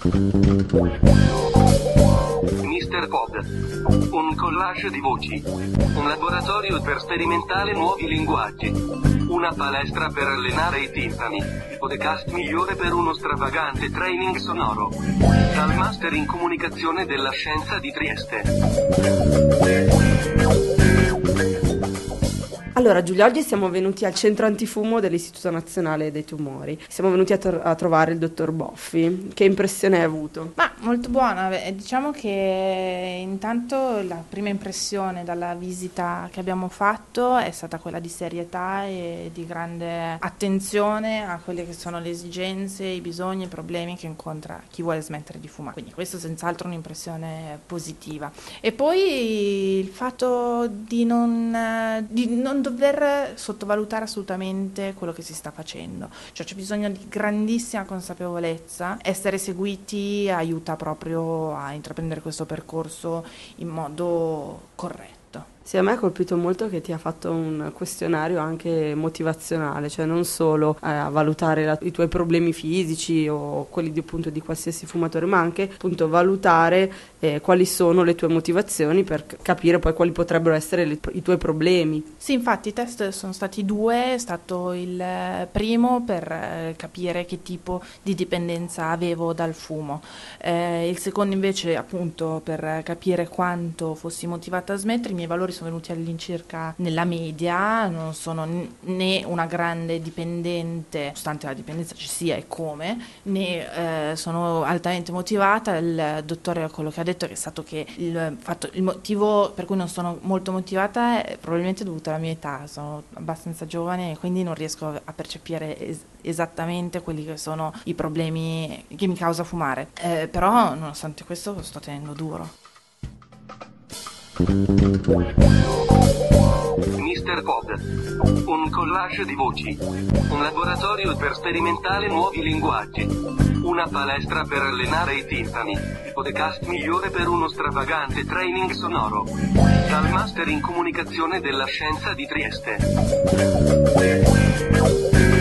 Mr. Pod. Un collage di voci. Un laboratorio per sperimentare nuovi linguaggi. Una palestra per allenare i timpani. Il podcast migliore per uno stravagante training sonoro. Dal Master in Comunicazione della Scienza di Trieste. Allora Giulia, oggi siamo venuti al centro antifumo dell'Istituto Nazionale dei Tumori. Siamo venuti a trovare il dottor Boffi. Che impressione hai avuto? Ma molto buona, diciamo che intanto la prima impressione dalla visita che abbiamo fatto è stata quella di serietà e di grande attenzione a quelle che sono le esigenze, i bisogni e i problemi che incontra chi vuole smettere di fumare. Quindi questo è senz'altro un'impressione positiva. E poi il fatto di non dover sottovalutare assolutamente quello che si sta facendo, cioè c'è bisogno di grandissima consapevolezza, essere seguiti aiuta proprio a intraprendere questo percorso in modo corretto. Sì, a me ha colpito molto che ti ha fatto un questionario anche motivazionale, cioè non solo a valutare i tuoi problemi fisici o quelli appunto di qualsiasi fumatore, ma anche appunto valutare quali sono le tue motivazioni per capire poi quali potrebbero essere i tuoi problemi. Sì, infatti i test sono stati due, è stato il primo per capire che tipo di dipendenza avevo dal fumo, il secondo invece appunto per capire quanto fossi motivata a smettere. I miei valori sono venuti all'incirca nella media, non sono né una grande dipendente, nonostante la dipendenza ci sia e come, né sono altamente motivata. Il dottore quello che ha detto è stato che il motivo per cui non sono molto motivata è probabilmente dovuto alla mia età, sono abbastanza giovane e quindi non riesco a percepire esattamente quelli che sono i problemi che mi causa fumare, però nonostante questo sto tenendo duro. Mr. Pod. Un collage di voci. Un laboratorio per sperimentare nuovi linguaggi. Una palestra per allenare i timpani. Il podcast migliore per uno stravagante training sonoro. Dal Master in Comunicazione della Scienza di Trieste.